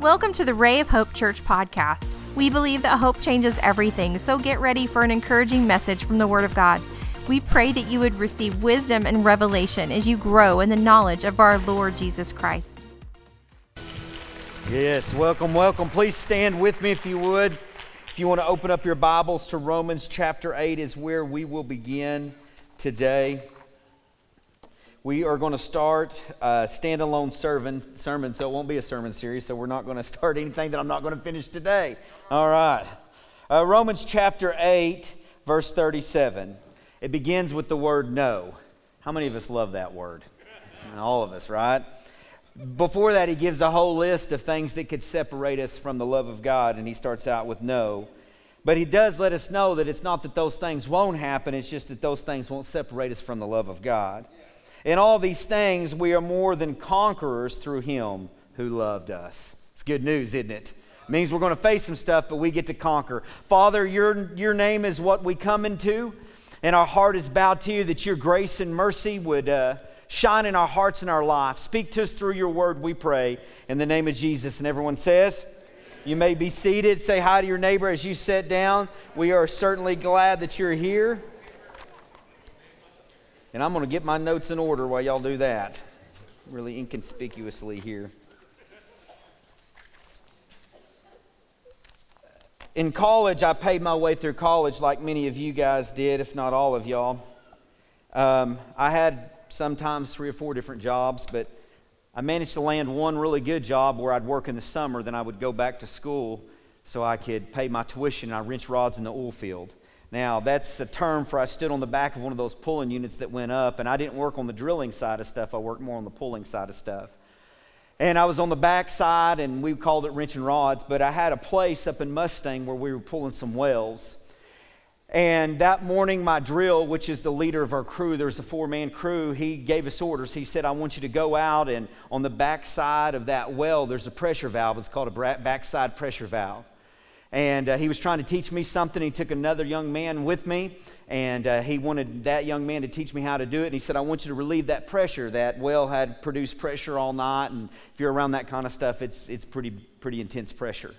Welcome to the Ray of Hope Church podcast. We believe that hope changes everything, so get ready for an encouraging message from the Word of God. We pray that you would receive wisdom and revelation as you grow in the knowledge of our Lord Jesus Christ. Yes, welcome, welcome. Please stand with me if you would. If you want to open up your Bibles to Romans chapter 8 is where we will begin today. We are going to start a standalone sermon, so it won't be a sermon series, so we're not going to start anything that I'm not going to finish today. All right. Romans chapter 8, verse 37. It begins with the word no. How many of us love that word? All of us, right? Before that, he gives a whole list of things that could separate us from the love of God, and he starts out with no. But he does let us know that it's not that those things won't happen, it's just that those things won't separate us from the love of God. In all these things, we are more than conquerors through him who loved us. It's good news, isn't it? It means we're going to face some stuff, but we get to conquer. Father, your name is what we come into, and our heart is bowed to you, that your grace and mercy would shine in our hearts and our life. Speak to us through your word, we pray, in the name of Jesus. And everyone says, you may be seated. Say hi to your neighbor as you sit down. We are certainly glad that you're here. And I'm going to get my notes in order while y'all do that. Really inconspicuously here. In college, I paid my way through college like many of you guys did, if not all of y'all. I had sometimes 3 or 4 different jobs, but I managed to land one really good job where I'd work in the summer, then I would go back to school so I could pay my tuition, and I wrench rods in the oil field. Now, that's a term for I stood on the back of one of those pulling units that went up, and I didn't work on the drilling side of stuff, I worked more on the pulling side of stuff. And I was on the back side, and we called it wrenching rods, but I had a place up in Mustang where we were pulling some wells. And that morning, my drill, which is the leader of our crew, there's a 4-man crew, he gave us orders. He said, I want you to go out, and on the back side of that well, there's a pressure valve. It's called a backside pressure valve. And he was trying to teach me something. He took another young man with me, and he wanted that young man to teach me how to do it. And he said, I want you to relieve that pressure. That well had produced pressure all night, and if you're around that kind of stuff, it's pretty intense pressure.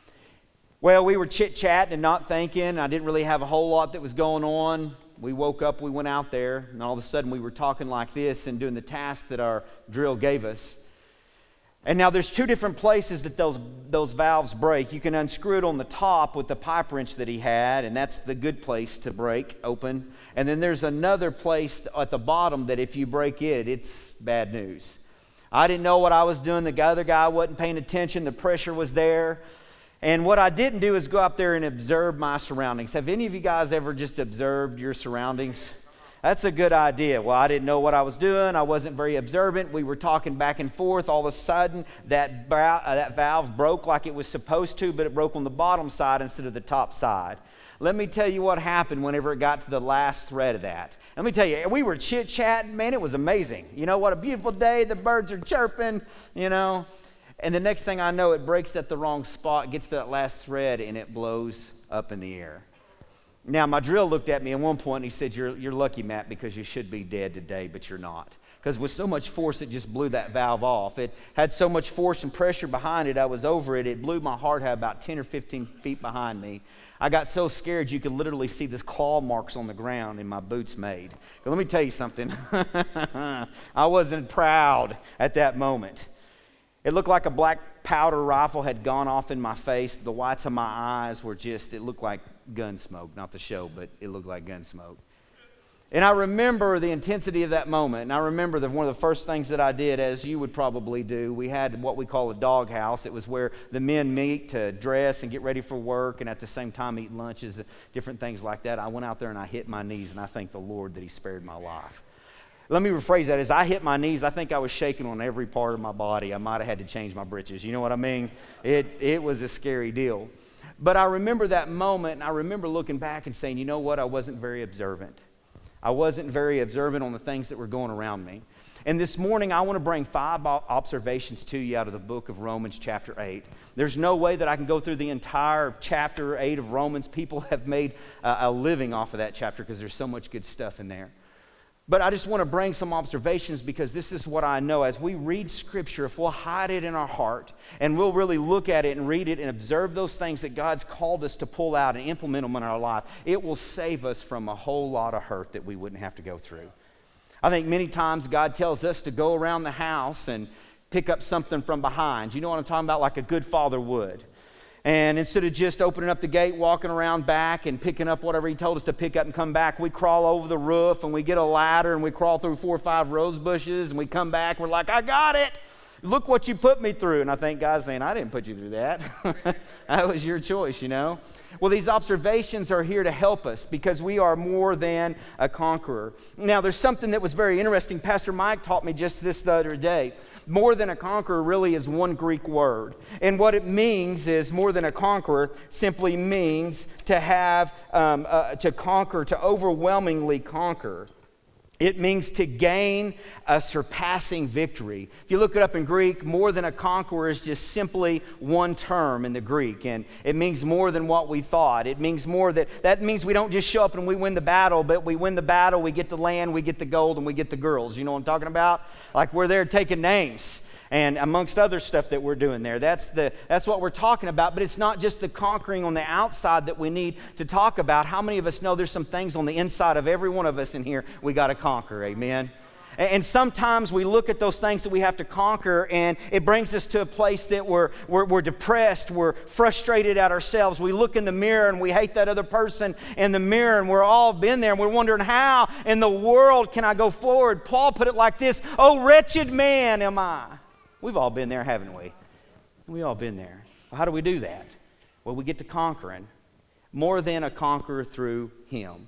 Well, we were chit-chatting and not thinking. I didn't really have a whole lot that was going on. We woke up, we went out there, and all of a sudden we were talking like this and doing the task that our drill gave us. And now there's 2 different places that those valves break. You can unscrew it on the top with the pipe wrench that he had, and that's the good place to break open. And then there's another place at the bottom that if you break it, it's bad news. I didn't know what I was doing. The other guy wasn't paying attention. The pressure was there. And what I didn't do is go up there and observe my surroundings. Have any of you guys ever just observed your surroundings? That's a good idea. Well, I didn't know what I was doing. I wasn't very observant. We were talking back and forth. All of a sudden, that valve broke like it was supposed to, but it broke on the bottom side instead of the top side. Let me tell you what happened whenever it got to the last thread of that. Let me tell you, we were chit-chatting. Man, it was amazing. You know, what a beautiful day. The birds are chirping, you know. And the next thing I know, it breaks at the wrong spot, gets to that last thread, and it blows up in the air. Now, my drill looked at me at one point, and he said, you're lucky, Matt, because you should be dead today, but you're not. Because with so much force, it just blew that valve off. It had so much force and pressure behind it, I was over it. It blew my hard hat about 10 or 15 feet behind me. I got so scared you could literally see this claw marks on the ground and my boots made. But let me tell you something. I wasn't proud at that moment. It looked like a black powder rifle had gone off in my face. The whites of my eyes were just, it looked like gun smoke. Not the show, but it looked like gun smoke. And I remember the intensity of that moment. And I remember that one of the first things that I did, as you would probably do, we had what we call a dog house. It was where the men meet to dress and get ready for work and at the same time eat lunches, different things like that. I went out there and I hit my knees, and I thank the Lord that he spared my life. Let me rephrase that. As I hit my knees, I think I was shaking on every part of my body. I might have had to change my britches. You know what I mean? It was a scary deal. But I remember that moment, and I remember looking back and saying, you know what? I wasn't very observant. I wasn't very observant on the things that were going around me. And this morning, I want to bring 5 observations to you out of the book of Romans chapter 8. There's no way that I can go through the entire chapter 8 of Romans. People have made a living off of that chapter because there's so much good stuff in there. But I just want to bring some observations because this is what I know. As we read Scripture, if we'll hide it in our heart and we'll really look at it and read it and observe those things that God's called us to pull out and implement them in our life, it will save us from a whole lot of hurt that we wouldn't have to go through. I think many times God tells us to go around the house and pick up something from behind. You know what I'm talking about? Like a good father would. And instead of just opening up the gate, walking around back and picking up whatever he told us to pick up and come back, we crawl over the roof and we get a ladder and we crawl through 4 or 5 rose bushes and we come back. We're like, I got it. Look what you put me through. And I think God's saying, I didn't put you through that. That was your choice, you know. Well, these observations are here to help us because we are more than a conqueror. Now, there's something that was very interesting. Pastor Mike taught me just this the other day. More than a conqueror really is one Greek word. And what it means is more than a conqueror simply means to have, to conquer, to overwhelmingly conquer. It means to gain a surpassing victory. If you look it up in Greek, more than a conqueror is just simply one term in the Greek. And it means more than what we thought. It means more that means we don't just show up and we win the battle, but we win the battle, we get the land, we get the gold, and we get the girls. You know what I'm talking about? Like we're there taking names. And amongst other stuff that we're doing there. That's what we're talking about. But it's not just the conquering on the outside that we need to talk about. How many of us know there's some things on the inside of every one of us in here we got to conquer? Amen? And sometimes we look at those things that we have to conquer, and it brings us to a place that we're depressed, we're frustrated at ourselves. We look in the mirror and we hate that other person in the mirror, and we're all been there, and we're wondering, how in the world can I go forward? Paul put it like this, "Oh, wretched man am I." We've all been there, haven't we? We've all been there. Well, how do we do that? Well, we get to conquering. More than a conqueror through Him.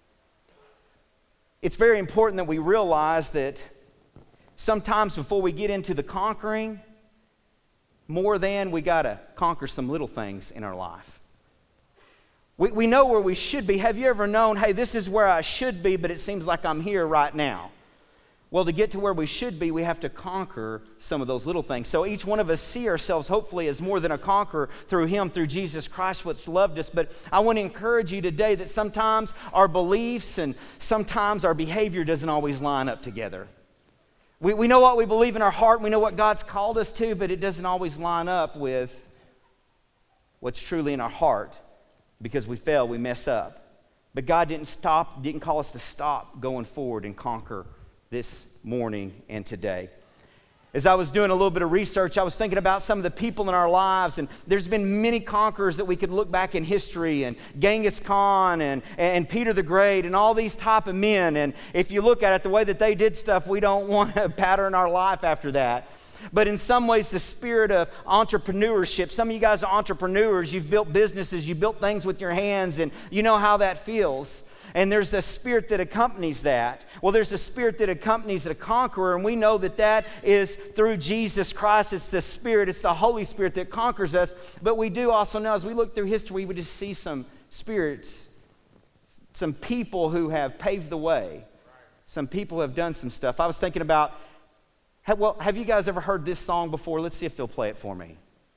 It's very important that we realize that sometimes before we get into the conquering, more than we got to conquer some little things in our life. We know where we should be. Have you ever known, hey, this is where I should be, but it seems like I'm here right now? Well, to get to where we should be, we have to conquer some of those little things. So each one of us see ourselves, hopefully, as more than a conqueror through Him, through Jesus Christ, which loved us. But I want to encourage you today that sometimes our beliefs and sometimes our behavior doesn't always line up together. We know what we believe in our heart, and we know what God's called us to, but it doesn't always line up with what's truly in our heart because we fail, we mess up. But God didn't call us to stop going forward and conquer this morning and today. As I was doing a little bit of research, I was thinking about some of the people in our lives, and there's been many conquerors that we could look back in history, and Genghis Khan and Peter the Great and all these type of men. And if you look at it, the way that they did stuff, we don't want to pattern our life after that. But in some ways, the spirit of entrepreneurship, some of you guys are entrepreneurs, you've built businesses, you built things with your hands, and you know how that feels. And there's a spirit that accompanies that. Well, there's a spirit that accompanies a conqueror, and we know that that is through Jesus Christ. It's the Spirit, it's the Holy Spirit that conquers us. But we do also know, as we look through history, we just see some spirits, some people who have paved the way. Some people who have done some stuff. I was thinking about, have you guys ever heard this song before? Let's see if they'll play it for me.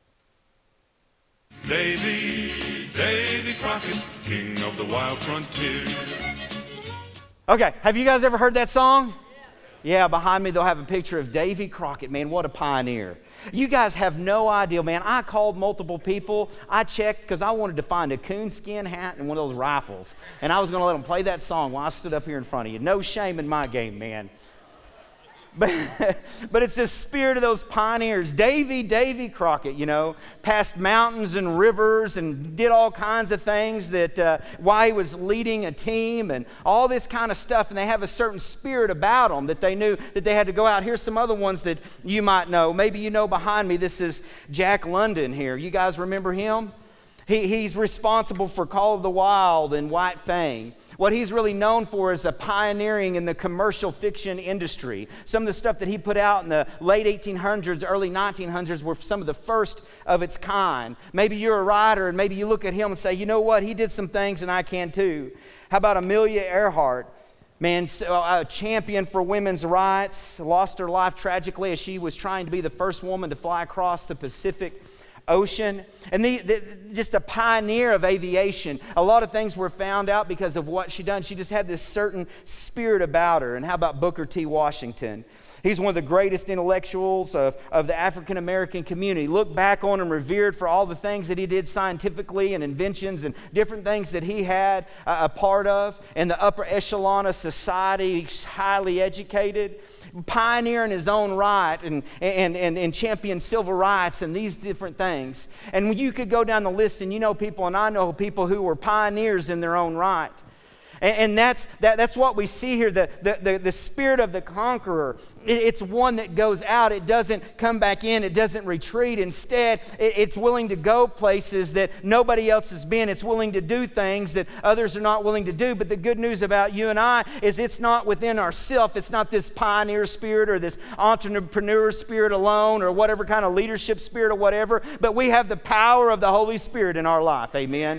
Davy Crockett, king of the wild frontier. Okay, have you guys ever heard that song? Yeah, behind me they'll have a picture of Davy Crockett. Man, what a pioneer. You guys have no idea, man. I called multiple people. I checked because I wanted to find a coonskin hat and one of those rifles. And I was going to let them play that song while I stood up here in front of you. No shame in my game, man. But it's the spirit of those pioneers. Davy Crockett, you know, passed mountains and rivers and did all kinds of things that while he was leading a team and all this kind of stuff. And they have a certain spirit about them that they knew that they had to go out. Here's some other ones that you might know. Maybe you know behind me, this is Jack London here. You guys remember him? He's responsible for Call of the Wild and White Fang. What he's really known for is a pioneering in the commercial fiction industry. Some of the stuff that he put out in the late 1800s, early 1900s were some of the first of its kind. Maybe you're a writer and maybe you look at him and say, you know what, he did some things and I can too. How about Amelia Earhart? Man, a champion for women's rights, lost her life tragically as she was trying to be the first woman to fly across the Pacific ocean, and just a pioneer of aviation. A lot of things were found out because of what she done. She just had this certain spirit about her. And how about Booker T. Washington? He's one of the greatest intellectuals of the African American community. Look back on him, revered for all the things that he did scientifically and inventions and different things that he had a part of. In the upper echelon of society, he's highly educated, pioneer in his own right, and champion civil rights and these different things. And when you could go down the list, and you know people, and I know people who were pioneers in their own right. And that's what we see here, the spirit of the conqueror. It's one that goes out. It doesn't come back in. It doesn't retreat. Instead, it's willing to go places that nobody else has been. It's willing to do things that others are not willing to do. But the good news about you and I is it's not within ourselves. It's not this pioneer spirit or this entrepreneur spirit alone or whatever kind of leadership spirit or whatever. But we have the power of the Holy Spirit in our life. Amen.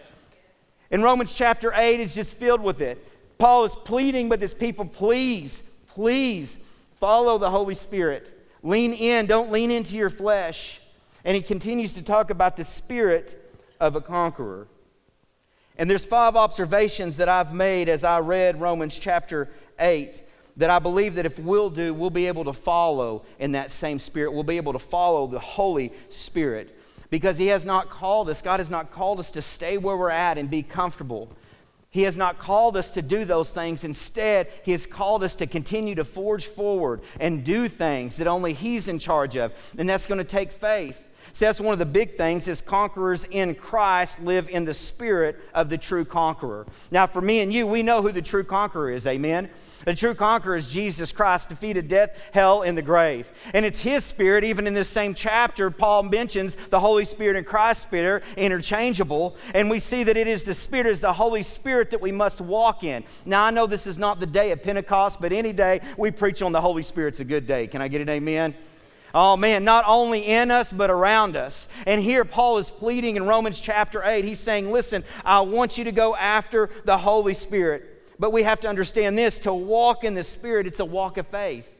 In Romans chapter 8, it's just filled with it. Paul is pleading with his people, please follow the Holy Spirit. Lean in, don't lean into your flesh. And he continues to talk about the spirit of a conqueror. And there's 5 observations that I've made as I read Romans chapter 8 that I believe that if we'll be able to follow in that same spirit. We'll be able to follow the Holy Spirit. Because He has not called us, God has not called us to stay where we're at and be comfortable. He has not called us to do those things. Instead, He has called us to continue to forge forward and do things that only He's in charge of. And that's going to take faith. So that's one of the big things is conquerors in Christ live in the spirit of the true conqueror. Now for me and you, we know who the true conqueror is, amen? The true conqueror is Jesus Christ, defeated death, hell, and the grave. And it's His Spirit. Even in this same chapter, Paul mentions the Holy Spirit and Christ's Spirit, interchangeable. And we see that it is the Holy Spirit that we must walk in. Now, I know this is not the day of Pentecost, but any day we preach on the Holy Spirit's a good day. Can I get an amen? Oh man, not only in us, but around us. And here Paul is pleading in Romans chapter 8. He's saying, listen, I want you to go after the Holy Spirit. But we have to understand this, to walk in the Spirit, it's a walk of faith.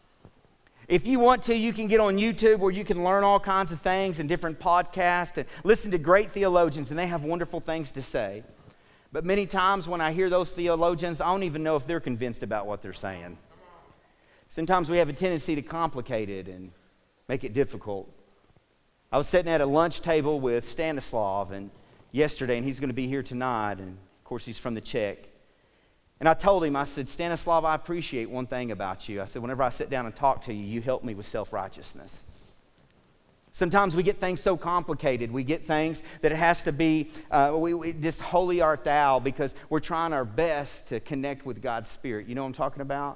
If you want to, you can get on YouTube where you can learn all kinds of things and different podcasts and listen to great theologians, and they have wonderful things to say. But many times when I hear those theologians, I don't even know if they're convinced about what they're saying. Sometimes we have a tendency to complicate it and make it difficult. I was sitting at a lunch table with Stanislav yesterday, and he's going to be here tonight, and of course he's from the Czech. And I told him, I said, Stanislav, I appreciate one thing about you. I said, whenever I sit down and talk to you, you help me with self-righteousness. Sometimes we get things so complicated. We get things that it has to be, this holy art thou, because we're trying our best to connect with God's Spirit. You know what I'm talking about?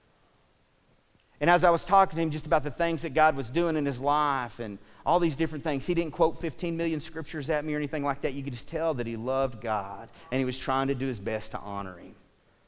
And as I was talking to him just about the things that God was doing in his life and all these different things, he didn't quote 15 million scriptures at me or anything like that. You could just tell that he loved God and he was trying to do his best to honor Him.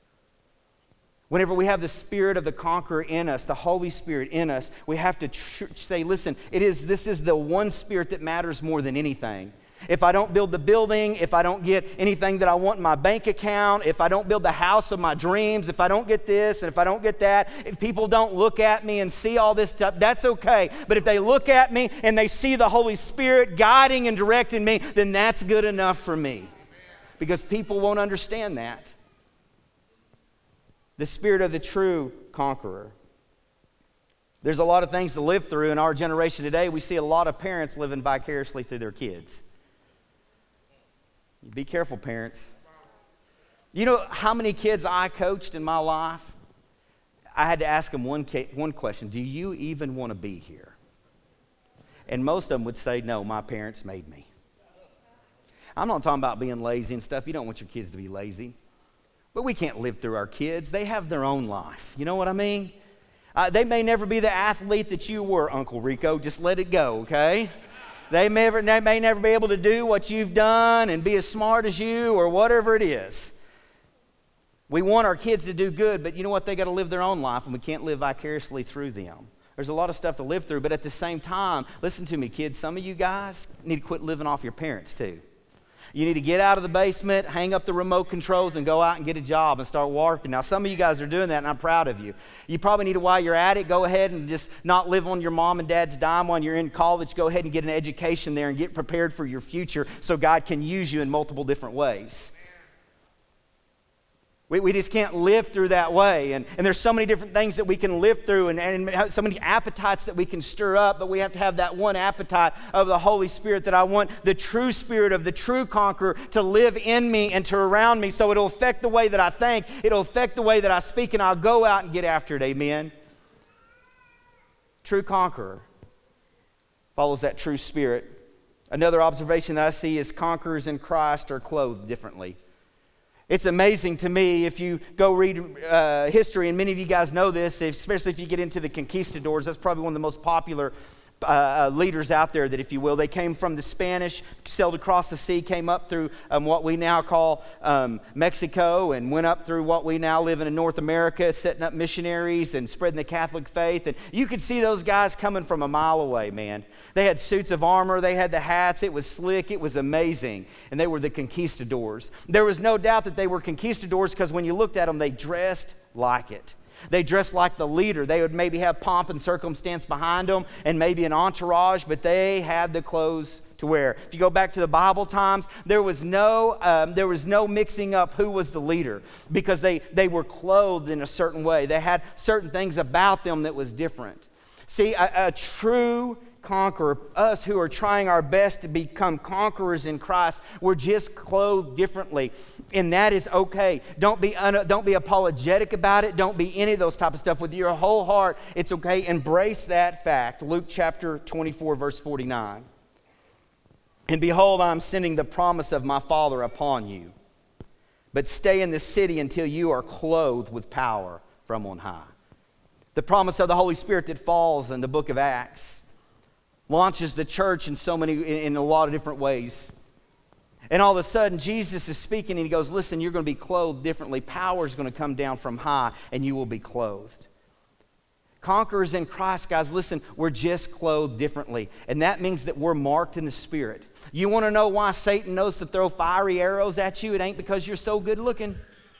Whenever we have the Spirit of the conqueror in us, the Holy Spirit in us, we have to say, listen, this is the one Spirit that matters more than anything. If I don't build the building, if I don't get anything that I want in my bank account, if I don't build the house of my dreams, if I don't get this and if I don't get that, if people don't look at me and see all this stuff, that's okay. But if they look at me and they see the Holy Spirit guiding and directing me, then that's good enough for me. Because people won't understand that. The spirit of the true conqueror. There's a lot of things to live through in our generation today. We see a lot of parents living vicariously through their kids. Be careful, parents. You know how many kids I coached in my life? I had to ask them one question. Do you even want to be here? And most of them would say, no, my parents made me. I'm not talking about being lazy and stuff. You don't want your kids to be lazy. But we can't live through our kids. They have their own life. You know what I mean? They may never be the athlete that you were, Uncle Rico. Just let it go, okay? They may never be able to do what you've done and be as smart as you or whatever it is. We want our kids to do good, but you know what? They got to live their own life, and we can't live vicariously through them. There's a lot of stuff to live through, but at the same time, listen to me, kids. Some of you guys need to quit living off your parents too. You need to get out of the basement, hang up the remote controls, and go out and get a job and start working. Now, some of you guys are doing that, and I'm proud of you. You probably need to, while you're at it, go ahead and just not live on your mom and dad's dime while you're in college. Go ahead and get an education there and get prepared for your future so God can use you in multiple different ways. We just can't live through that way. And there's so many different things that we can live through and so many appetites that we can stir up, but we have to have that one appetite of the Holy Spirit, that I want the true spirit of the true conqueror to live in me and to around me, so it'll affect the way that I think, it'll affect the way that I speak, and I'll go out and get after it, amen? True conqueror follows that true spirit. Another observation that I see is conquerors in Christ are clothed differently. It's amazing to me if you go read history, and many of you guys know this, especially if you get into the conquistadors. That's probably one of the most popular leaders out there, that if you will. They came from the Spanish, sailed across the sea, came up through what we now call Mexico, and went up through what we now live in North America, setting up missionaries and spreading the Catholic faith. And you could see those guys coming from a mile away, man. They had suits of armor, they had the hats, it was slick, it was amazing. And they were the conquistadors. There was no doubt that they were conquistadors, because when you looked at them, they dressed like it. They dressed like the leader. They would maybe have pomp and circumstance behind them and maybe an entourage, but they had the clothes to wear. If you go back to the Bible times, there was no mixing up who was the leader, because they were clothed in a certain way. They had certain things about them that was different. See, a true conqueror, us who are trying our best to become conquerors in Christ, we're just clothed differently, and that is okay. Don't be apologetic about it. Don't be any of those type of stuff. With your whole heart, it's okay. Embrace that fact. Luke chapter 24, verse 49. And behold, I am sending the promise of my Father upon you, but stay in the city until you are clothed with power from on high. The promise of the Holy Spirit that falls in the book of Acts launches the church in a lot of different ways. And all of a sudden, Jesus is speaking, and he goes, listen, you're going to be clothed differently. Power is going to come down from high, and you will be clothed. Conquerors in Christ, guys, listen, we're just clothed differently. And that means that we're marked in the Spirit. You want to know why Satan knows to throw fiery arrows at you? It ain't because you're so good looking.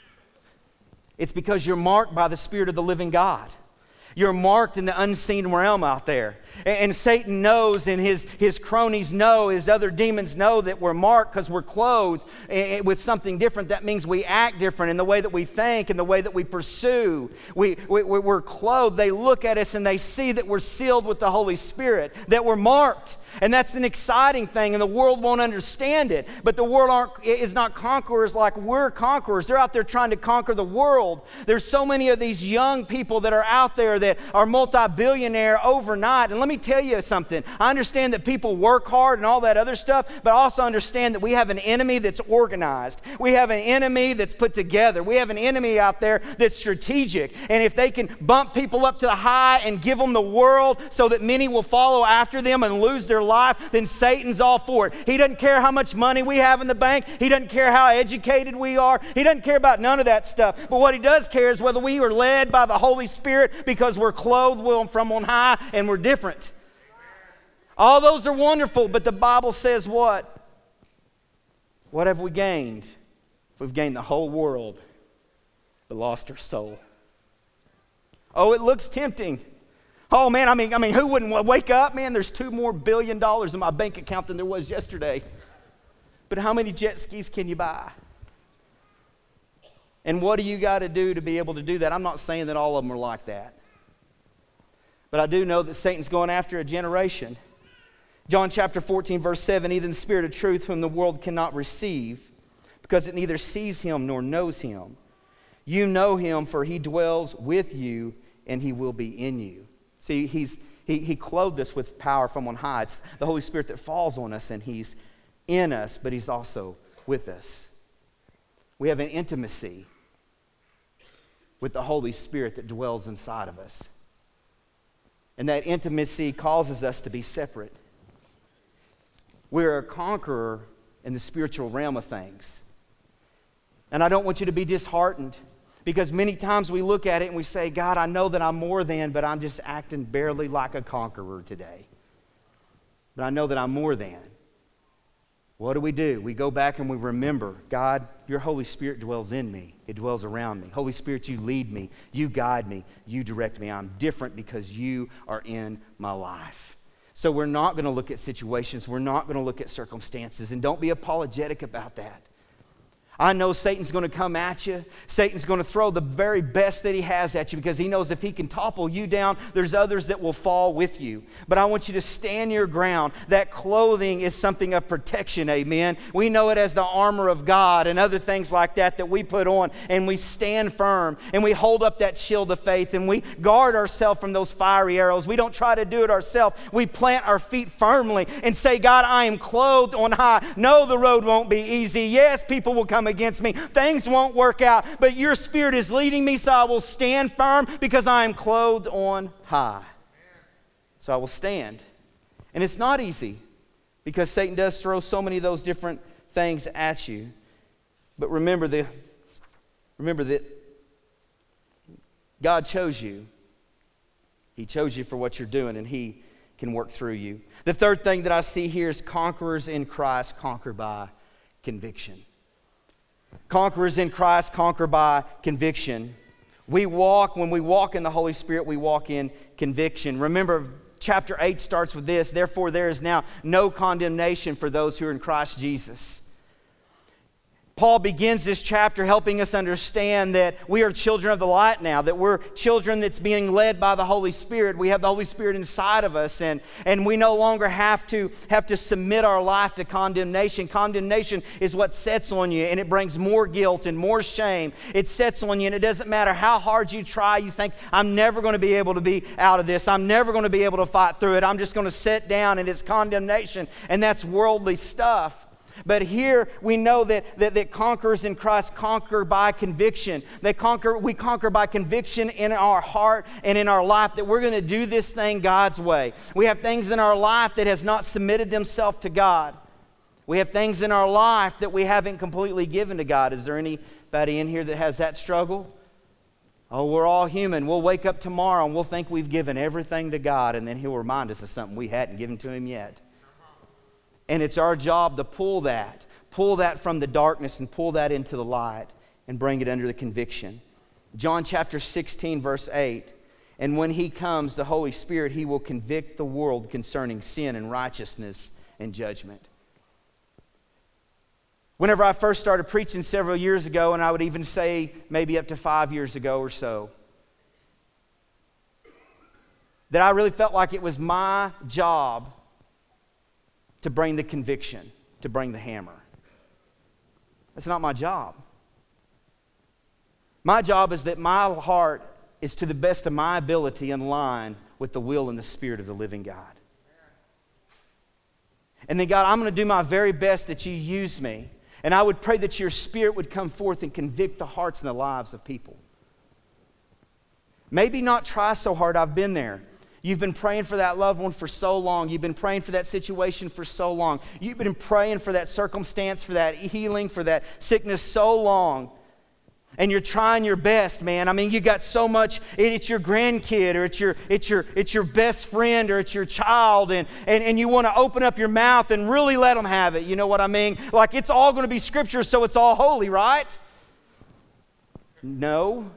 It's because you're marked by the Spirit of the living God. You're marked in the unseen realm out there. And Satan knows, and his cronies know, his other demons know that we're marked because we're clothed with something different. That means we act different in the way that we think and the way that we pursue. We're clothed. They look at us and they see that we're sealed with the Holy Spirit, that we're marked. And that's an exciting thing, and the world won't understand it. But the world is not conquerors like we're conquerors. They're out there trying to conquer the world. There's so many of these young people that are out there that are multi-billionaire overnight. And let me tell you something. I understand that people work hard and all that other stuff, but I also understand that we have an enemy that's organized. We have an enemy that's put together. We have an enemy out there that's strategic. And if they can bump people up to the high and give them the world so that many will follow after them and lose their life, then Satan's all for it. He doesn't care how much money we have in the bank. He doesn't care how educated we are. He doesn't care about none of that stuff. But what he does care is whether we are led by the Holy Spirit, because we're clothed from on high and we're different. All those are wonderful, but the Bible says what? What have we gained? We've gained the whole world, but lost our soul. Oh, it looks tempting. Oh man, I mean, who wouldn't wake up? Man, there's $2 billion more in my bank account than there was yesterday. But how many jet skis can you buy? And what do you got to do to be able to do that? I'm not saying that all of them are like that. But I do know that Satan's going after a generation. John chapter 14, verse 7, even the Spirit of truth whom the world cannot receive, because it neither sees him nor knows him. You know him, for he dwells with you, and he will be in you. See, he clothed us with power from on high. It's the Holy Spirit that falls on us, and he's in us, but he's also with us. We have an intimacy with the Holy Spirit that dwells inside of us. And that intimacy causes us to be separate. We're a conqueror in the spiritual realm of things. And I don't want you to be disheartened, because many times we look at it and we say, God, I know that I'm more than, but I'm just acting barely like a conqueror today. But I know that I'm more than. What do? We go back and we remember, God, your Holy Spirit dwells in me. It dwells around me. Holy Spirit, you lead me. You guide me. You direct me. I'm different because you are in my life. So we're not going to look at situations. We're not going to look at circumstances. And don't be apologetic about that. I know Satan's going to come at you. Satan's going to throw the very best that he has at you because he knows if he can topple you down, there's others that will fall with you. But I want you to stand your ground. That clothing is something of protection, amen? We know it as the armor of God and other things like that we put on, and we stand firm and we hold up that shield of faith and we guard ourselves from those fiery arrows. We don't try to do it ourselves. We plant our feet firmly and say, God, I am clothed on high. No, the road won't be easy. Yes, people will come against me. Things won't work out, but your Spirit is leading me, so I will stand firm because I am clothed on high. So I will stand. And it's not easy because Satan does throw so many of those different things at you. But remember that God chose you. He chose you for what you're doing, and He can work through you. The third thing that I see here is conquerors in Christ conquer by conviction. Conquerors in Christ conquer by conviction. When we walk in the Holy Spirit, we walk in conviction. Remember, chapter 8 starts with this: therefore there is now no condemnation for those who are in Christ Jesus. Paul begins this chapter helping us understand that we are children of the light now, that we're children that's being led by the Holy Spirit. We have the Holy Spirit inside of us, and we no longer have to submit our life to condemnation. Condemnation is what sets on you, and it brings more guilt and more shame. It sets on you, and it doesn't matter how hard you try. You think, I'm never going to be able to be out of this. I'm never going to be able to fight through it. I'm just going to sit down, and it's condemnation, and that's worldly stuff. But here we know that conquerors in Christ conquer by conviction. We conquer by conviction in our heart and in our life that we're going to do this thing God's way. We have things in our life that has not submitted themselves to God. We have things in our life that we haven't completely given to God. Is there anybody in here that has that struggle? Oh, we're all human. We'll wake up tomorrow and we'll think we've given everything to God, and then He'll remind us of something we hadn't given to Him yet. And it's our job to pull that from the darkness and pull that into the light and bring it under the conviction. John chapter 16, verse 8, and when He comes, the Holy Spirit, He will convict the world concerning sin and righteousness and judgment. Whenever I first started preaching several years ago, and I would even say maybe up to 5 years ago or so, that I really felt like it was my job to bring the conviction, to bring the hammer. That's not my job. My job is that my heart is to the best of my ability in line with the will and the Spirit of the living God. And then, God, I'm going to do my very best that You use me. And I would pray that Your Spirit would come forth and convict the hearts and the lives of people. Maybe not try so hard. I've been there. You've been praying for that loved one for so long. You've been praying for that situation for so long. You've been praying for that circumstance, for that healing, for that sickness so long. And you're trying your best, man. I mean, you got so much. It's your grandkid, or it's your best friend, or it's your child, and you want to open up your mouth and really let them have it. You know what I mean? Like, it's all going to be Scripture, so it's all holy, right? No.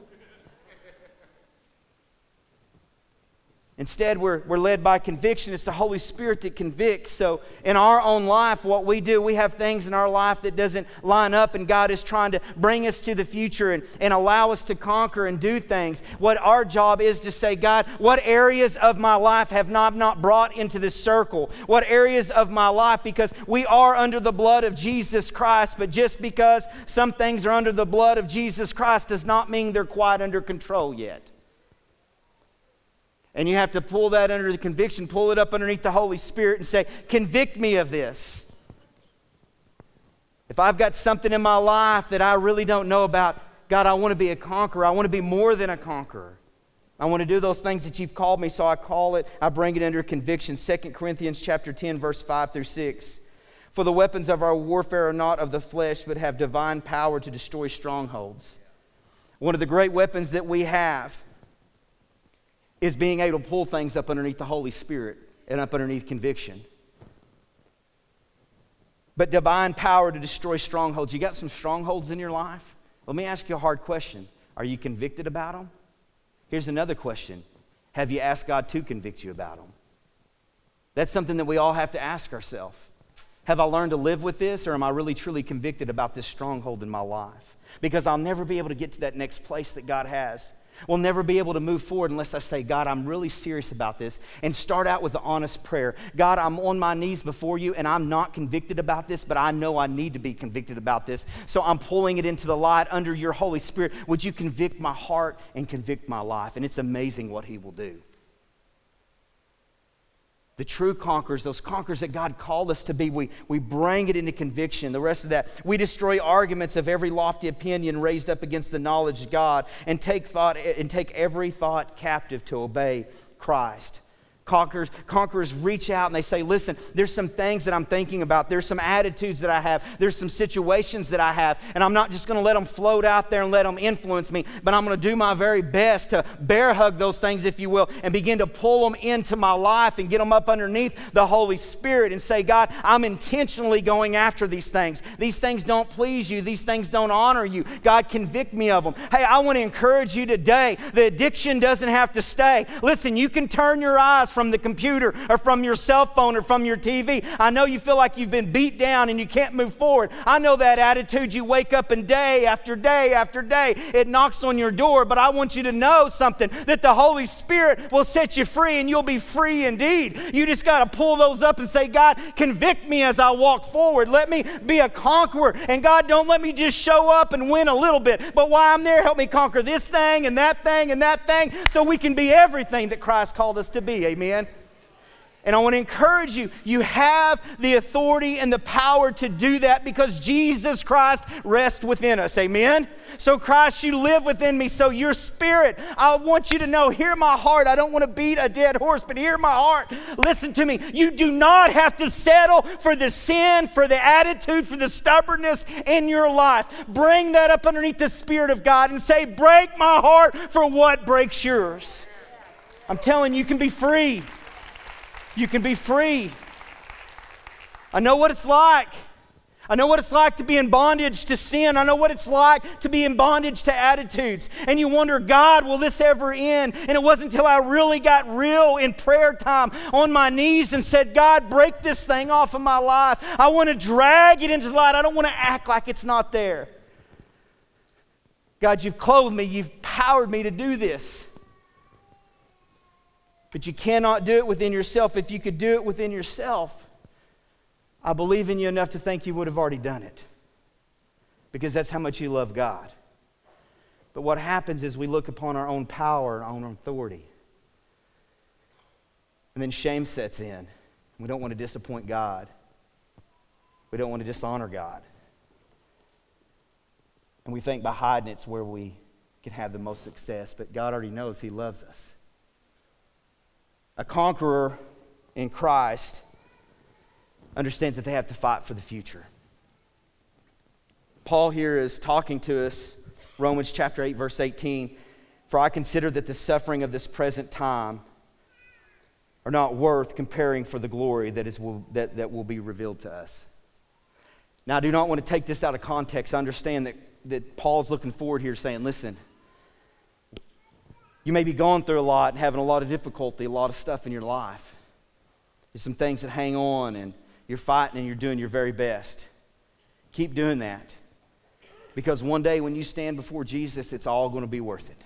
Instead, we're led by conviction. It's the Holy Spirit that convicts. So in our own life, what we do, we have things in our life that doesn't line up, and God is trying to bring us to the future and allow us to conquer and do things. What our job is to say, God, what areas of my life have not brought into this circle? What areas of my life? Because we are under the blood of Jesus Christ, but just because some things are under the blood of Jesus Christ does not mean they're quite under control yet. And you have to pull that under the conviction, pull it up underneath the Holy Spirit and say, convict me of this. If I've got something in my life that I really don't know about, God, I want to be a conqueror. I want to be more than a conqueror. I want to do those things that You've called me, so I bring it under conviction. 2 Corinthians chapter 10, verse 5 through 6. For the weapons of our warfare are not of the flesh, but have divine power to destroy strongholds. One of the great weapons that we have is being able to pull things up underneath the Holy Spirit and up underneath conviction. but divine power to destroy strongholds. You got some strongholds in your life? Let me ask you a hard question. Are you convicted about them? Here's another question. Have you asked God to convict you about them? That's something that we all have to ask ourselves. Have I learned to live with this, or am I really truly convicted about this stronghold in my life? Because I'll never be able to get to that next place that God has. We'll never be able to move forward unless I say, God, I'm really serious about this, and start out with an honest prayer. God, I'm on my knees before you, and I'm not convicted about this, but I know I need to be convicted about this. So I'm pulling it into the light under your Holy Spirit. Would you convict my heart and convict my life? And it's amazing what He will do. The true conquerors, those conquerors that God called us to be, we bring it into conviction. The rest of that, we destroy arguments of every lofty opinion raised up against the knowledge of God, and take every thought captive to obey Christ. Conquerors reach out and they say, listen, there's some things that I'm thinking about. There's some attitudes that I have. There's some situations that I have. And I'm not just going to let them float out there and let them influence me, but I'm going to do my very best to bear hug those things, if you will, and begin to pull them into my life and get them up underneath the Holy Spirit and say, God, I'm intentionally going after these things. These things don't please you. These things don't honor you. God, convict me of them. Hey, I want to encourage you today. The addiction doesn't have to stay. Listen, you can turn your eyes from the computer or from your cell phone or from your TV. I know you feel like you've been beat down and you can't move forward. I know that attitude. You wake up and day after day after day, it knocks on your door. But I want you to know something, that the Holy Spirit will set you free, and you'll be free indeed. You just got to pull those up and say, God, convict me as I walk forward. Let me be a conqueror. And God, don't let me just show up and win a little bit. But while I'm there, help me conquer this thing and that thing and that thing, so we can be everything that Christ called us to be. Amen. And I want to encourage you, you have the authority and the power to do that because Jesus Christ rests within us. Amen? So Christ, you live within me. So your Spirit, I want you to know, hear my heart. I don't want to beat a dead horse, but hear my heart. Listen to me. You do not have to settle for the sin, for the attitude, for the stubbornness in your life. Bring that up underneath the Spirit of God and say, break my heart for what breaks yours. I'm telling you, you can be free. You can be free. I know what it's like. I know what it's like to be in bondage to sin. I know what it's like to be in bondage to attitudes. And you wonder, God, will this ever end? And it wasn't until I really got real in prayer time on my knees and said, God, break this thing off of my life. I want to drag it into the light. I don't want to act like it's not there. God, you've clothed me. You've powered me to do this. But you cannot do it within yourself. If you could do it within yourself, I believe in you enough to think you would have already done it, because that's how much you love God. But what happens is we look upon our own power, our own authority, and then shame sets in. We don't want to disappoint God. We don't want to dishonor God. And we think by hiding it's where we can have the most success, but God already knows He loves us. A conqueror in Christ understands that they have to fight for the future. Paul here is talking to us, Romans chapter 8, verse 18. For I consider that the suffering of this present time are not worth comparing for the glory that will be revealed to us. Now, I do not want to take this out of context. I understand that Paul's looking forward here saying, listen, you may be going through a lot and having a lot of difficulty, a lot of stuff in your life. There's some things that hang on, and you're fighting and you're doing your very best. Keep doing that. Because one day when you stand before Jesus, it's all going to be worth it.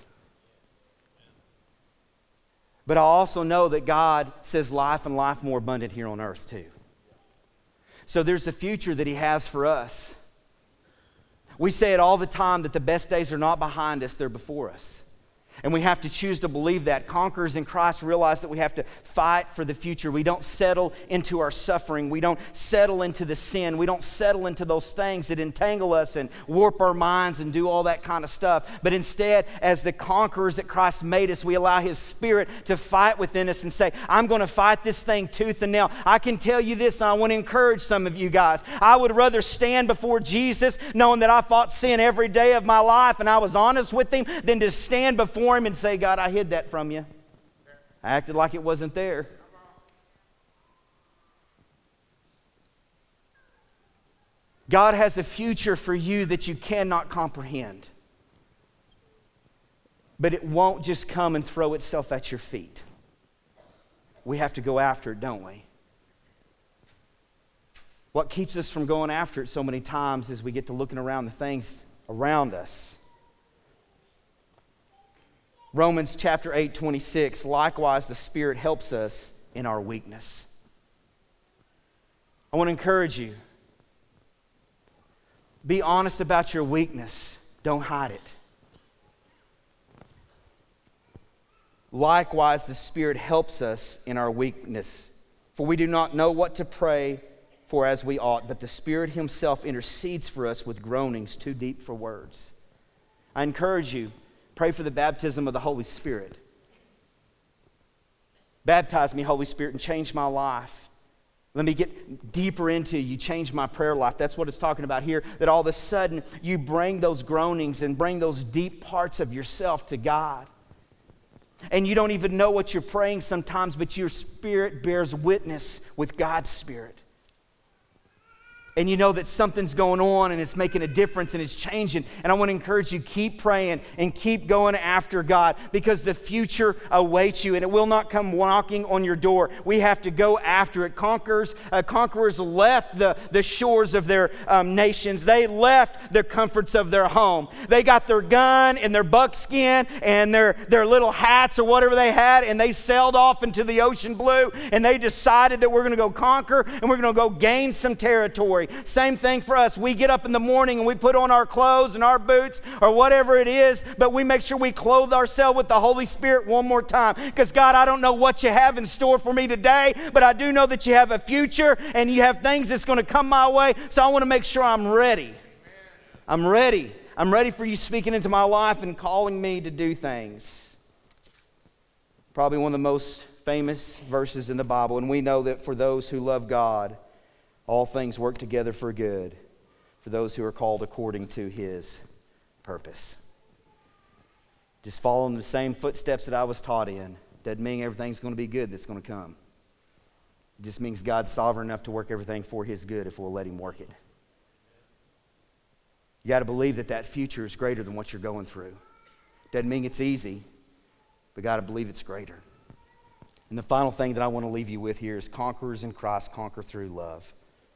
But I also know that God says life and life more abundant here on earth too. So there's a future that He has for us. We say it all the time that the best days are not behind us, they're before us. And we have to choose to believe that. Conquerors in Christ realize that we have to fight for the future. We don't settle into our suffering. We don't settle into the sin. We don't settle into those things that entangle us and warp our minds and do all that kind of stuff. But instead, as the conquerors that Christ made us, we allow His Spirit to fight within us and say, I'm going to fight this thing tooth and nail. I can tell you this, and I want to encourage some of you guys. I would rather stand before Jesus knowing that I fought sin every day of my life and I was honest with Him than to stand before Him and say, God, I hid that from you. I acted like it wasn't there. God has a future for you that you cannot comprehend. But it won't just come and throw itself at your feet. We have to go after it, don't we? What keeps us from going after it so many times is we get to looking around the things around us. Romans chapter 8:26, likewise the Spirit helps us in our weakness. I want to encourage you. Be honest about your weakness. Don't hide it. Likewise, the Spirit helps us in our weakness. For we do not know what to pray for as we ought, but the Spirit Himself intercedes for us with groanings too deep for words. I encourage you, pray for the baptism of the Holy Spirit. Baptize me, Holy Spirit, and change my life. Let me get deeper into you. Change my prayer life. That's what it's talking about here, that all of a sudden you bring those groanings and bring those deep parts of yourself to God. And you don't even know what you're praying sometimes, but your spirit bears witness with God's Spirit. And you know that something's going on and it's making a difference and it's changing. And I want to encourage you, keep praying and keep going after God, because the future awaits you and it will not come knocking on your door. We have to go after it. Conquerors left the shores of their nations. They left the comforts of their home. They got their gun and their buckskin and their little hats or whatever they had, and they sailed off into the ocean blue, and they decided that we're going to go conquer and we're going to go gain some territory. Same thing for us. We get up in the morning and we put on our clothes and our boots or whatever it is, but we make sure we clothe ourselves with the Holy Spirit one more time. Because God, I don't know what you have in store for me today, but I do know that you have a future and you have things that's going to come my way. So I want to make sure I'm ready. I'm ready. I'm ready for you speaking into my life and calling me to do things. Probably one of the most famous verses in the Bible, and we know that for those who love God, all things work together for good, for those who are called according to His purpose. Just following the same footsteps that I was taught in doesn't mean everything's going to be good that's going to come. It just means God's sovereign enough to work everything for His good if we'll let Him work it. You got to believe that future is greater than what you're going through. Doesn't mean it's easy, but got to believe it's greater. And the final thing that I want to leave you with here is conquerors in Christ conquer through love.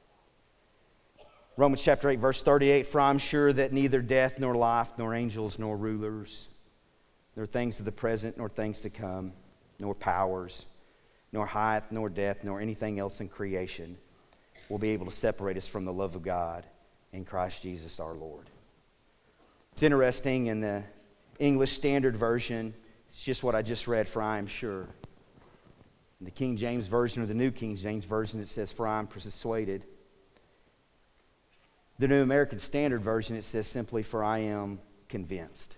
Romans chapter 8, verse 38, for I'm sure that neither death nor life, nor angels, nor rulers, nor things of the present, nor things to come, nor powers, nor height, nor depth, nor anything else in creation will be able to separate us from the love of God in Christ Jesus our Lord. It's interesting, in the English Standard Version, it's just what I just read, for I am sure. In the King James Version or the New King James Version, it says, for I am persuaded. The New American Standard Version, it says simply, for I am convinced.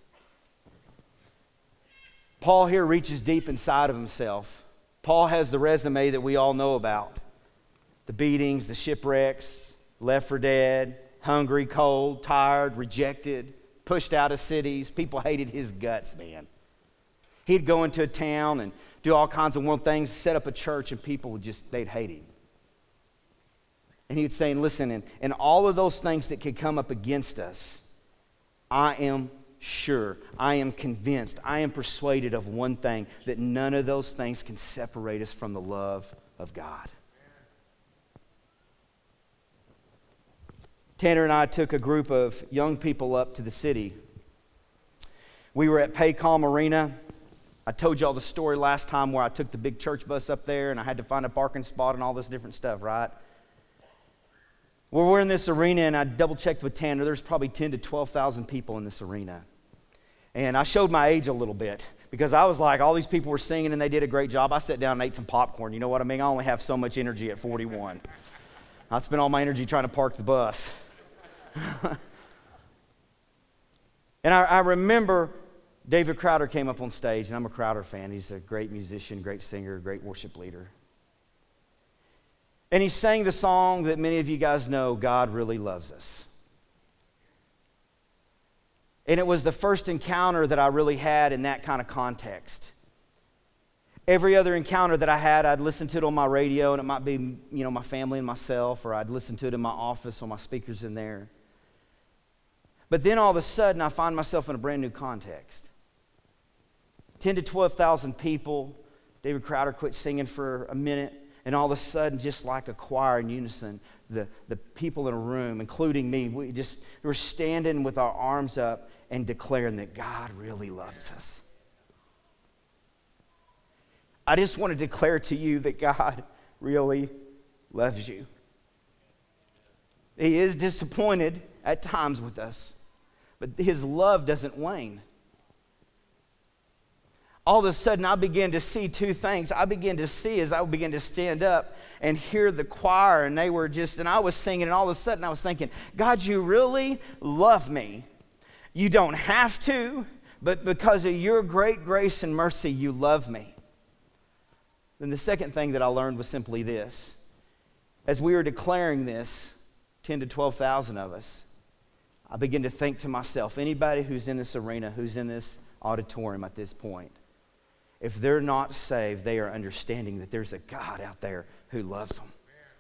Paul here reaches deep inside of himself. Paul has the resume that we all know about. The beatings, the shipwrecks, left for dead, hungry, cold, tired, rejected, pushed out of cities. People hated his guts, man. He'd go into a town and do all kinds of wild things, set up a church, and people they'd hate him. And he would say, listen, and all of those things that could come up against us, I am sure, I am convinced, I am persuaded of one thing, that none of those things can separate us from the love of God. Tanner and I took a group of young people up to the city. We were at Paycom Arena. I told y'all the story last time where I took the big church bus up there and I had to find a parking spot and all this different stuff, right? Well, we're in this arena, and I double-checked with Tanner. There's probably 10 to 12,000 people in this arena. And I showed my age a little bit because I was like, all these people were singing, and they did a great job. I sat down and ate some popcorn. You know what I mean? I only have so much energy at 41. I spent all my energy trying to park the bus. And I remember David Crowder came up on stage, and I'm a Crowder fan. He's a great musician, great singer, great worship leader. And he sang the song that many of you guys know, God Really Loves Us. And it was the first encounter that I really had in that kind of context. Every other encounter that I had, I'd listen to it on my radio, and it might be, my family and myself, or I'd listen to it in my office on my speakers in there. But then all of a sudden, I find myself in a brand new context. 10 to 12,000 people. David Crowder quit singing for a minute, and all of a sudden, just like a choir in unison, the people in a room, including me, we're standing with our arms up and declaring that God really loves us. I just want to declare to you that God really loves you. He is disappointed at times with us, but His love doesn't wane. All of a sudden, I began to see two things. I began to see as I began to stand up and hear the choir, and and I was singing, and all of a sudden I was thinking, God, you really love me. You don't have to, but because of your great grace and mercy, you love me. Then the second thing that I learned was simply this. As we were declaring this, 10 to 12,000 of us, I began to think to myself, anybody who's in this arena, who's in this auditorium at this point, if they're not saved, they are understanding that there's a God out there who loves them.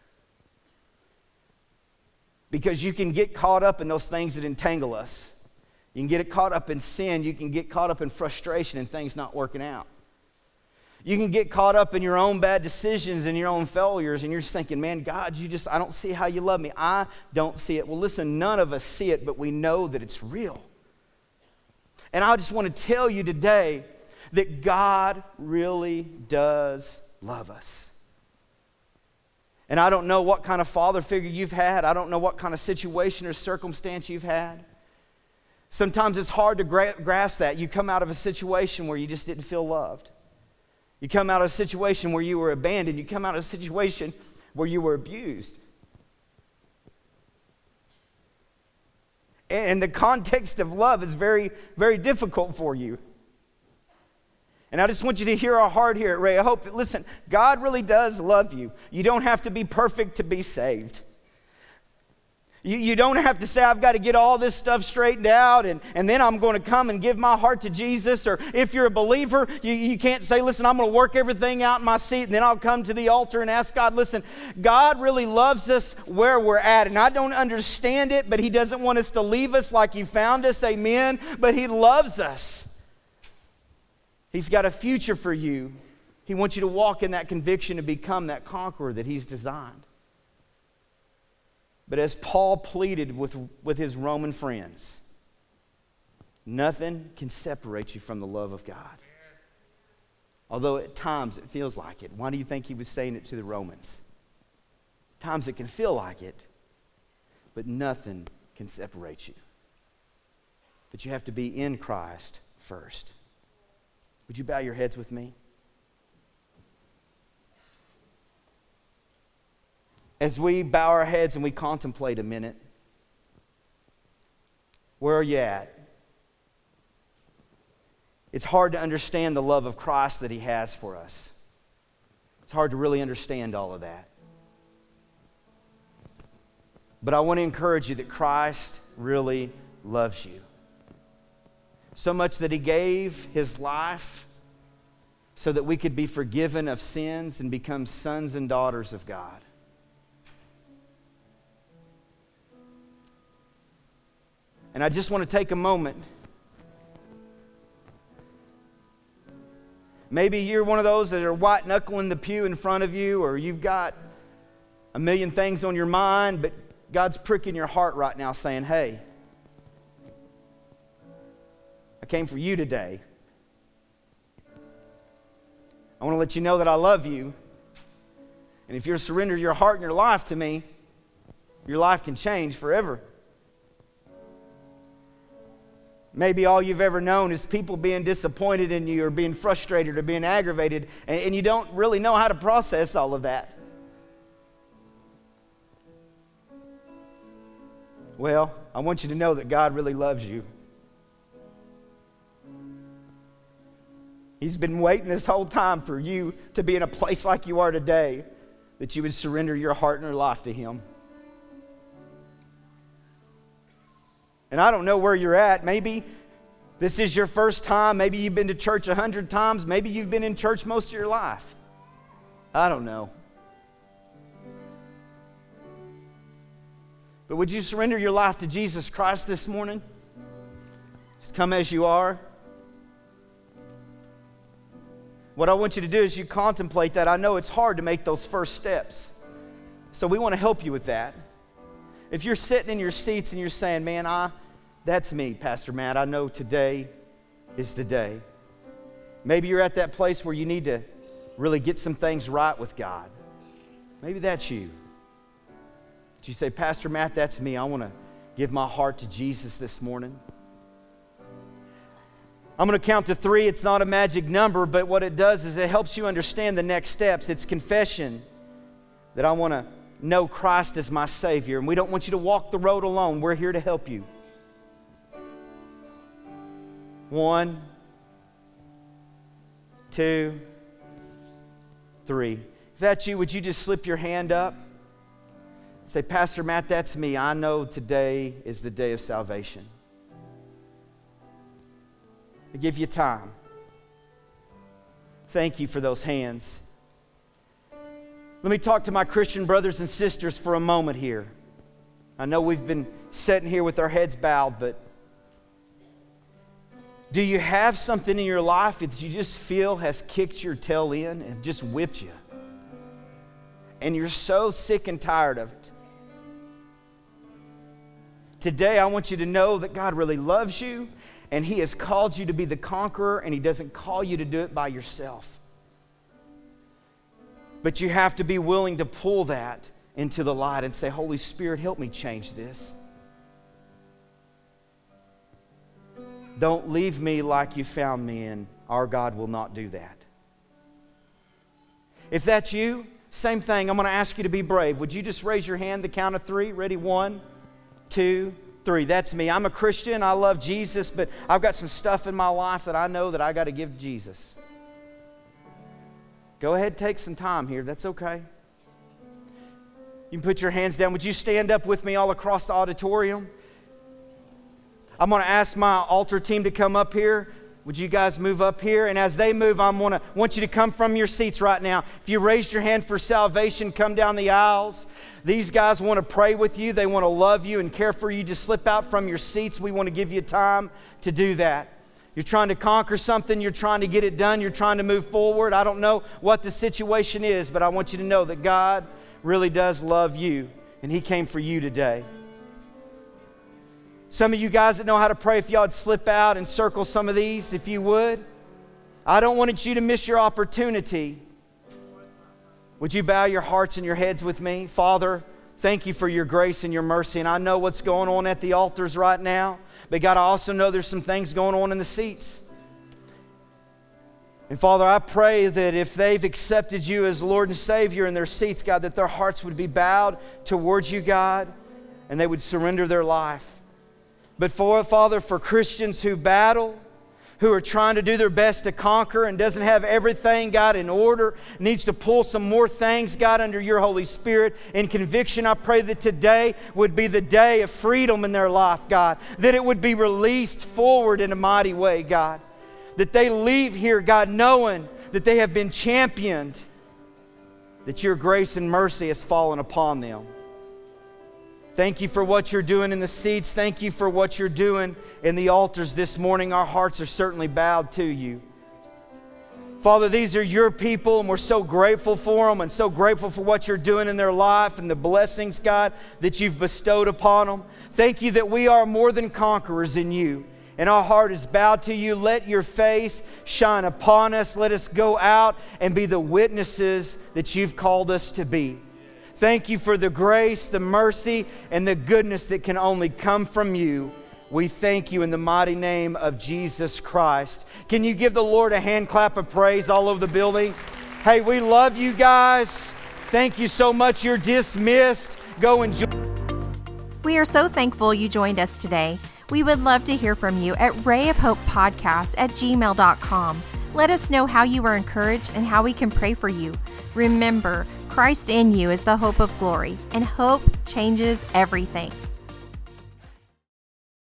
Because you can get caught up in those things that entangle us. You can get caught up in sin. You can get caught up in frustration and things not working out. You can get caught up in your own bad decisions and your own failures, and you're just thinking, man, God, I don't see how you love me. I don't see it. Well, listen, none of us see it, but we know that it's real. And I just want to tell you today that God really does love us. And I don't know what kind of father figure you've had. I don't know what kind of situation or circumstance you've had. Sometimes it's hard to grasp that. You come out of a situation where you just didn't feel loved. You come out of a situation where you were abandoned. You come out of a situation where you were abused. And the context of love is very, very difficult for you. And I just want you to hear our heart here at Ray. I hope that, listen, God really does love you. You don't have to be perfect to be saved. You don't have to say, I've got to get all this stuff straightened out and then I'm going to come and give my heart to Jesus. Or if you're a believer, you can't say, listen, I'm going to work everything out in my seat and then I'll come to the altar and ask God. Listen, God really loves us where we're at. And I don't understand it, but He doesn't want us to leave us like He found us. Amen. But He loves us. He's got a future for you. He wants you to walk in that conviction and become that conqueror that He's designed. But as Paul pleaded with his Roman friends, nothing can separate you from the love of God. Although at times it feels like it. Why do you think he was saying it to the Romans? At times it can feel like it, but nothing can separate you. But you have to be in Christ first. Would you bow your heads with me? As we bow our heads and we contemplate a minute, where are you at? It's hard to understand the love of Christ that He has for us. It's hard to really understand all of that. But I want to encourage you that Christ really loves you. So much that He gave His life so that we could be forgiven of sins and become sons and daughters of God. And I just want to take a moment. Maybe you're one of those that are white-knuckling the pew in front of you, or you've got a million things on your mind, but God's pricking your heart right now saying, hey, I came for you today. I want to let you know that I love you. And if you'll surrender your heart and your life to me, your life can change forever. Maybe all you've ever known is people being disappointed in you or being frustrated or being aggravated, and you don't really know how to process all of that. Well, I want you to know that God really loves you. He's been waiting this whole time for you to be in a place like you are today, that you would surrender your heart and your life to Him. And I don't know where you're at. Maybe This is your first time. Maybe you've been to church 100 times. Maybe you've been in church most of your life. I don't know. But would you surrender your life to Jesus Christ this morning? Just come as you are. What I want you to do is you contemplate that. I know it's hard to make those first steps. So we want to help you with that. If you're sitting in your seats and you're saying, man, that's me, Pastor Matt. I know today is the day. Maybe you're at that place where you need to really get some things right with God. Maybe that's you. But you say, Pastor Matt, that's me. I want to give my heart to Jesus this morning. I'm going to count to 3. It's not a magic number, but what it does is it helps you understand the next steps. It's confession that I want to know Christ as my Savior, and we don't want you to walk the road alone. We're here to help you. 1, 2, 3. If that's you, would you just slip your hand up? Say, Pastor Matt, that's me. I know today is the day of salvation. I give you time. Thank you for those hands. Let me talk to my Christian brothers and sisters for a moment here. I know we've been sitting here with our heads bowed, but do you have something in your life that you just feel has kicked your tail in and just whipped you? And you're so sick and tired of it. Today, I want you to know that God really loves you, and He has called you to be the conqueror, and He doesn't call you to do it by yourself. But you have to be willing to pull that into the light and say, Holy Spirit, help me change this. Don't leave me like you found me, and our God will not do that. If that's you, same thing. I'm going to ask you to be brave. Would you just raise your hand, the count of 3? Ready? 1, 2, 3. That's me. I'm a Christian. I love Jesus, but I've got some stuff in my life that I know that I got to give Jesus. Go ahead, take some time here. That's okay. You can put your hands down. Would you stand up with me all across the auditorium? I'm going to ask my altar team to come up here. Would you guys move up here? And as they move, I want you to come from your seats right now. If you raised your hand for salvation, come down the aisles. These guys want to pray with you. They want to love you and care for you. Just slip out from your seats. We want to give you time to do that. You're trying to conquer something. You're trying to get it done. You're trying to move forward. I don't know what the situation is, but I want you to know that God really does love you, and He came for you today. Some of you guys that know how to pray, if y'all would slip out and circle some of these, if you would. I don't want you to miss your opportunity. Would you bow your hearts and your heads with me? Father, thank you for your grace and your mercy. And I know what's going on at the altars right now. But God, I also know there's some things going on in the seats. And Father, I pray that if they've accepted you as Lord and Savior in their seats, God, that their hearts would be bowed towards you, God, and they would surrender their life. But Father, for Christians who battle, who are trying to do their best to conquer and doesn't have everything, God, in order, needs to pull some more things, God, under your Holy Spirit in conviction, I pray that today would be the day of freedom in their life, God, that it would be released forward in a mighty way, God, that they leave here, God, knowing that they have been championed, that your grace and mercy has fallen upon them. Thank you for what you're doing in the seats. Thank you for what you're doing in the altars this morning. Our hearts are certainly bowed to you. Father, these are your people, and we're so grateful for them and so grateful for what you're doing in their life and the blessings, God, that you've bestowed upon them. Thank you that we are more than conquerors in you, and our heart is bowed to you. Let your face shine upon us. Let us go out and be the witnesses that you've called us to be. Thank you for the grace, the mercy, and the goodness that can only come from you. We thank you in the mighty name of Jesus Christ. Can you give the Lord a hand clap of praise all over the building? Hey, we love you guys. Thank you so much. You're dismissed. Go enjoy. We are so thankful you joined us today. We would love to hear from you at rayofhopepodcast@gmail.com. Let us know how you were encouraged and how we can pray for you. Remember, Christ in you is the hope of glory, and hope changes everything.